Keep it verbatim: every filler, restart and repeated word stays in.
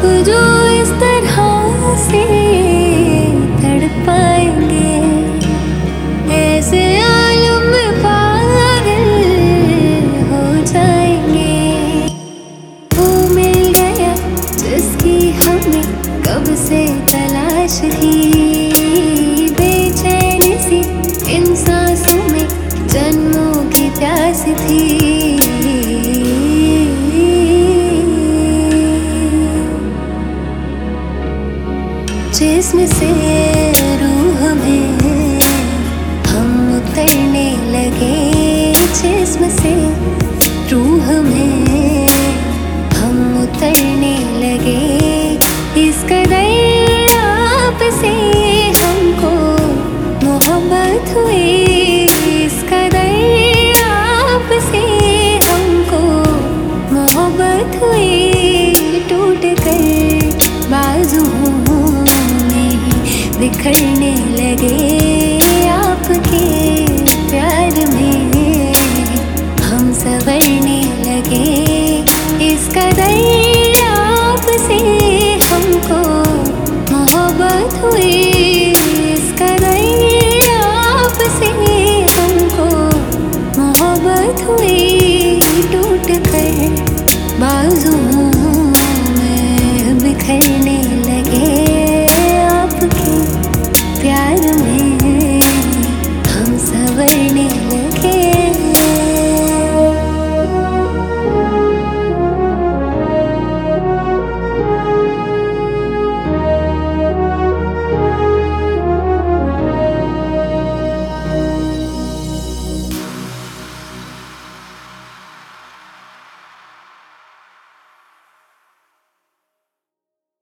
जो इस तरह से तड़पाएंगे, ऐसे आलम में पागल हो जाएंगे। वो मिल गया जिसकी हमें कब से तलाश थी, बेचैनी सी इन सांसों में जन्मों की प्यास थी। जिस्म से रूह में हम उतरने लगे, जिस्म से रूह में हम उतरने